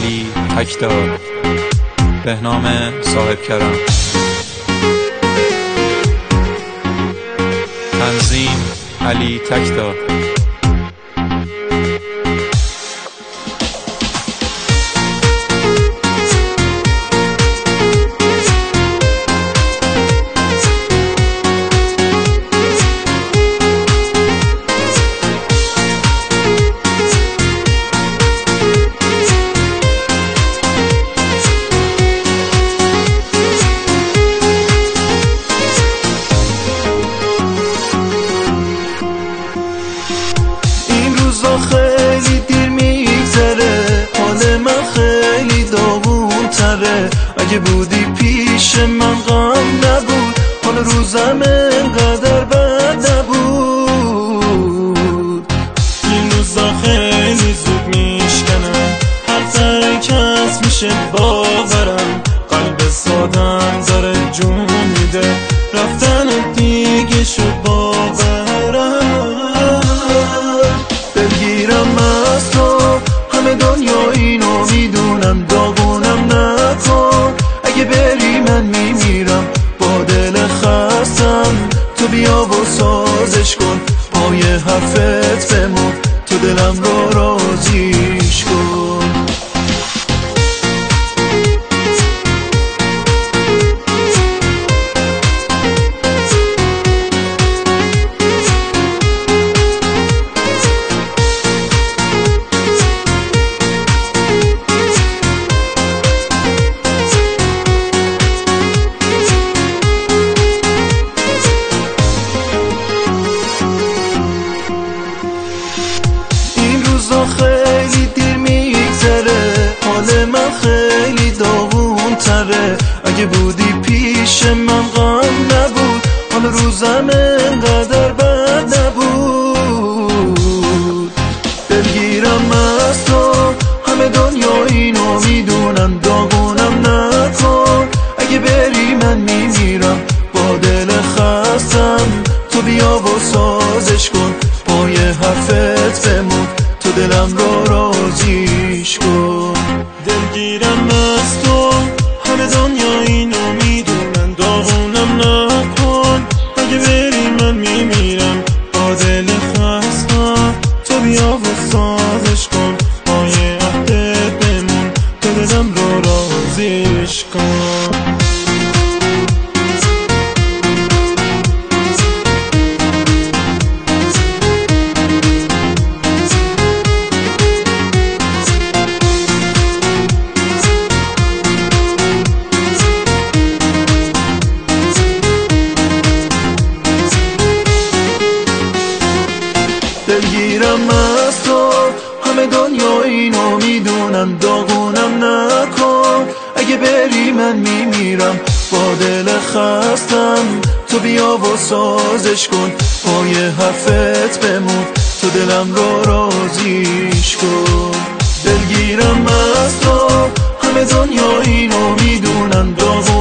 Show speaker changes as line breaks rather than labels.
علی تکدار، بهنام صاحب کرم. تنظیم علی تکدار.
خیلی دیر میگذره، حال من خیلی داغون تره. اگه بودی پیش من غم نبود، حال روزم انقدر بد نبود. این روزا خیلی زود میشکنم، هر ترکت میشه باورم. قلب سادم داره جون میده، رفتن دیگه شد باورم. دلگیرم از تو، همه دنیا اینو میدونم. داغونم نکن، اگه بری من میمیرم. با دل خستم تو بیا و سازش کن، پای حرفت بمون، تو دلم رو راضیش کن. خیلی دیر میگذره، حال من خیلی داغون تره. اگه بودی پیش من غم نبود، حال روزم انقدر بد نبود. دلگیرم از تو، همه دنیا اینو میدونم. داغونم نکن، اگه بری من میمیرم. با دل خستم تو بیا و سازش کن، پای حرفت بمون، تو دلم رو راضیش کن. دلگیرم از تو، همه دنیا اینو میدونن. داغونم نکن، اگه بری من میمیرم. با دل خستم تو بیا و سازش کن، پای عهدت بمون، تو دلم رو راضیش کن. دلگیرم از تو، همه دنیا اینو میدونن. داغونم نکن، اگه بری من میمیرم. با دل خستم تو بیا و سازش کن، پای حرفت بمون، تو دلم رو راضیش کن. دلگیرم از تو، همه دنیا اینو میدونن.